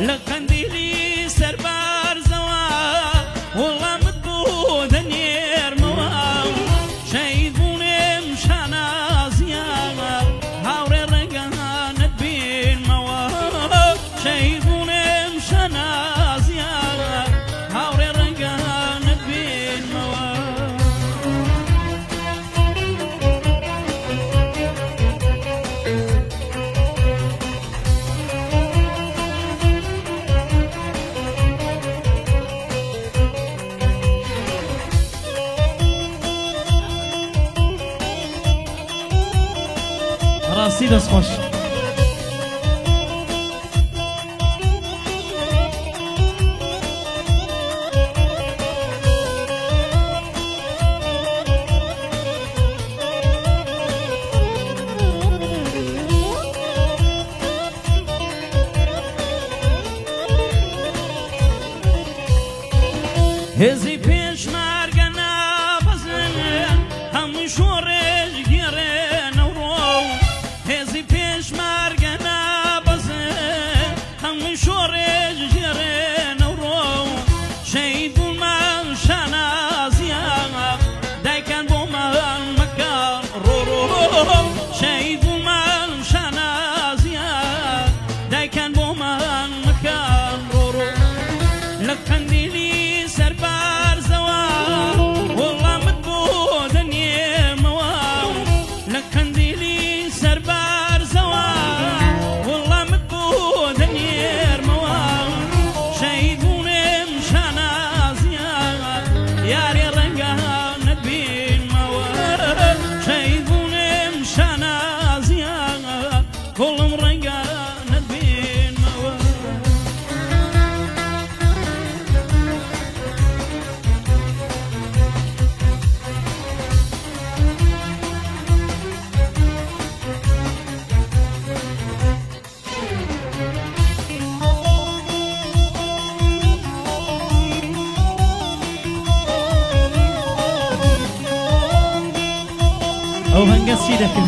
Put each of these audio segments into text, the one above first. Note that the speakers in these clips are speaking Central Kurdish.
لە قەندیلی سەربارزەوە وەڵامت بۆ دەنێرمەوە شەهید بوونێم شانازیان هاوڕێ ڕێگانت بینمەوە شەهید بوونێم شانازیان هاوڕێ ڕێگانت بینمەوە ڕاستی دەستخۆش هێزی پێشمارگە نابەزن هەمووی شۆڕێژ گێڕێنەوڕۆ هێزی پێشمارگە نابەزن هەمووی شۆڕێژ گێڕێنەوڕۆ شەهید بوومان شانازیان دایکان بۆمان مەکەن ڕۆڕۆ شەهید بوومان شانازیان دایکان بۆمان مەکەن ڕۆڕۆ لە قەندیلی سەربارزەوە وەڵامت بۆ دەنێمەوە لە قەندیلی سەربارزەوە وەڵامت بۆ دەنێرمەوە شەهید بوونێم شانازیان یاری ڕەنگانت بینمەوە شەهید بوونێم شانازیان گوڵم ڕەنگانت بینمەوە ئەو هەنگە چی دەکرد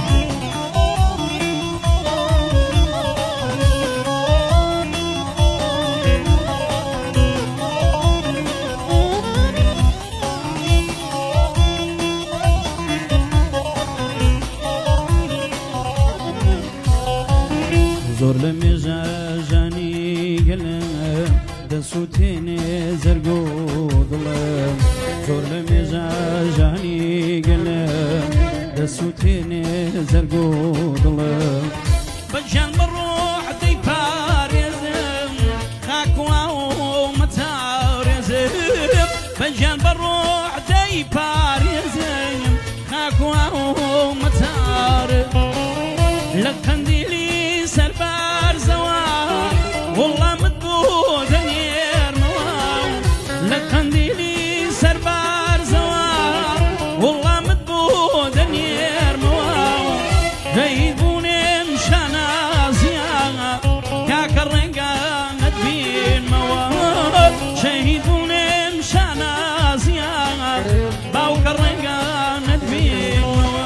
زۆر لە مێژە ژانی گەلم دەسووتێنێ زەرگ و دڵم زۆر لە مێژە ژانی گەلم دەسووتێنێ زەرگ و دڵم بەجان بەڕۆح دەیپارێزم خاکوا و مەتاڕێزم بەجان بەڕۆح دەیپارێزم خاکوا و مەتاڕێزم لە قەندیلی سەربارزەوە وەڵامت بۆ دەنێرمەوە لە قەندیلی سەربارزەوە وەڵامت بۆ دەنێرمەوە شەهید بوونێم شانازیان کاکە ڕێگانت بینمەوە شەهید بوونێم شانازیان باوکە ڕێگانت بینمەوە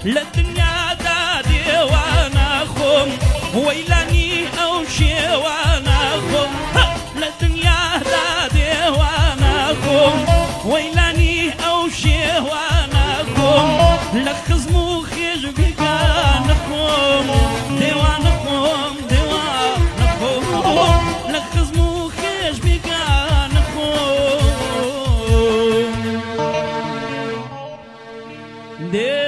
للدنيا دا ديوانا خوم ويلاني أو شيوانا خوم للدنيا دا ديوانا خوم ويلاني أو شيوانا خوم لخزمو خيج بيقانا خوم ديوانا خوم ديوانا خوم لخزمو خيج بيقانا خوم